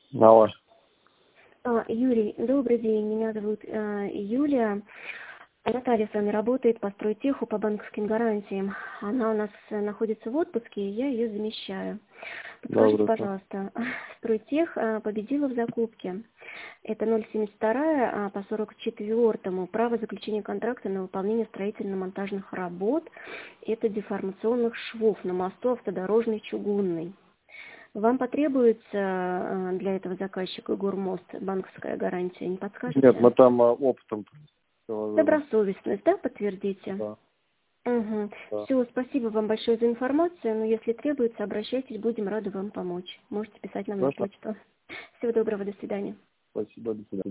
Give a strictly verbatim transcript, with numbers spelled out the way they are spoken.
Алло. А, Юрий, добрый день. Меня зовут э, Юлия. Наталья с вами работает по стройтеху по банковским гарантиям. Она у нас э, находится в отпуске, и я ее замещаю. Подскажите, Добрый день. пожалуйста, стройтех э, победила в закупке. Это ноль семьдесят два а по сорок четвёртому. Право заключения контракта на выполнение строительно-монтажных работ. Это деформационных швов на мосту автодорожный чугунный. Вам потребуется э, для этого заказчика Гормост банковская гарантия, не подскажете? Нет, мы там а, оптом положили. Добросовестность, да, подтвердите? Да, Угу. да. Все, спасибо вам большое за информацию, но если требуется, обращайтесь, будем рады вам помочь. Можете писать нам на Хорошо. почту. Всего доброго, до свидания. Спасибо, до свидания.